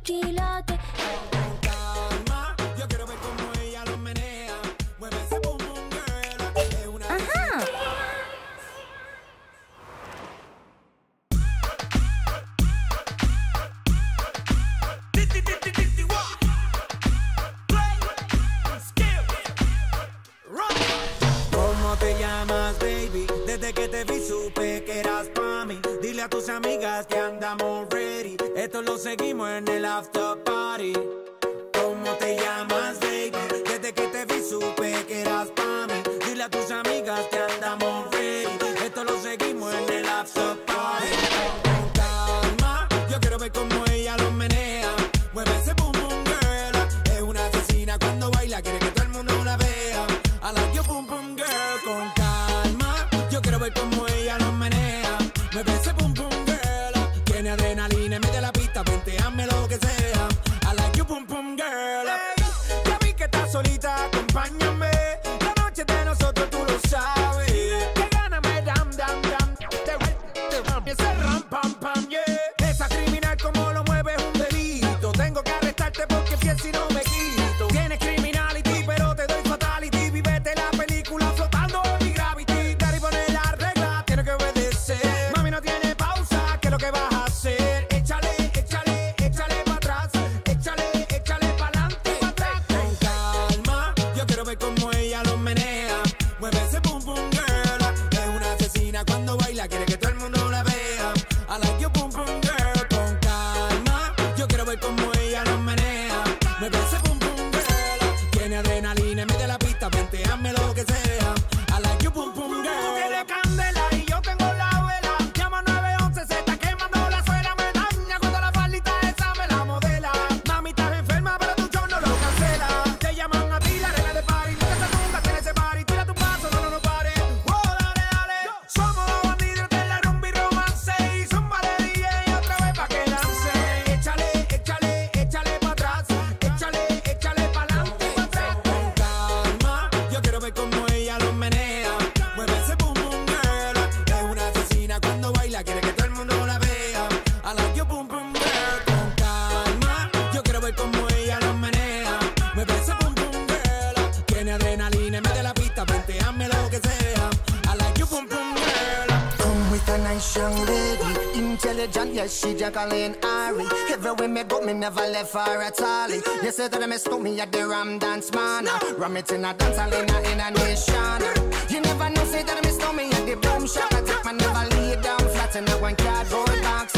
quilate. Con calma, yo quiero ver cómo ella lo menea. Mueve ese boom boom girl. Es una Ajá. ¿Cómo te llamas, baby? Desde que te vi supe que eras pa' mí. Dile a tus amigas que andamos ready. Esto lo seguimos en el after party. ¿Cómo te llamas, baby? Desde que te vi supe que eras pa' mí. Dile a tus amigas que andamos ready. Esto lo seguimos en el after party. Con calma, yo quiero ver cómo ella lo menea. Mueve ese boom boom girl. Es una asesina cuando baila, quiere que todo el mundo la vea. I like your boom boom girl. Con calma, yo quiero ver cómo ella lo menea. Mueve ese boom boom girl. Tiene adrenalina, mete la pista, vente, hazme lo que sea. I like your boom boom girl. Hey, ya vi que estás solita, acompáñame. La noche es de nosotros, tú lo sabes. Que gana me dam dam dam. Ese ram pam pam yeah. Esa criminal como lo mueve es un delito. Tengo que arrestarte porque fiel si no me quito. Tienes criminality pero te doy fatality. Vivete la película flotando en mi gravity. Daddy pone la regla, tiene que obedecer. Mami no tiene pausa, ¿qué es lo que vas a hacer? Échale, échale, échale pa' atrás. Échale, échale pa'lante y pa' atrás. Con calma, yo quiero ver cómo ella lo menea. Mueve ese boom boom girl. Es una asesina cuando baila, quiere que todo el mundo la vea. I like your boom boom girl. Con calma, yo quiero ver cómo ella lo menea. Mueve ese boom boom girl. Tiene adrenalina, mete la pista, vente, hazme lo que sea. I like your boom boom girl. Tú tienes candela y yo tengo la vela. Llama 911, se está quemando la suela. Me daña cuando la faldita esa me la modela. Mami, estás enferma, pero tu show no lo cancela. Te llaman a ti, la reina de party. Nunca se nunca tiene ese party. Tira tu paso, no pares. Oh, dale, dale. Somos los bandidos de la rumba y romance. Y zumba de DJ otra vez pa' que lance. Échale, échale, échale pa' atrás. Échale, échale pa'lante y pa' atrás. Con calma, yo quiero ver cómo ella lo menea. Mueve ese boom boom girl. Es una asesina cuando baila, quiere que todo el mundo la vea. I like your boom boom girl. Con calma, yo quiero ver cómo ella lo menea. Mueve ese boom boom girl. Tiene adrenalina, mete la pista, vente, hazme lo que sea. I like your boom boom girl. Come with a nice young lady, intelligent, yes, she Jacqueline Ari. Everywhere me go, me never left her at all. You said that me stole me at the Ram Dance Man. Ram it in a dance hall in a nation. You never know, say that me stole me at the Boom Shop. I take my never lay down flat in a one cardboard box.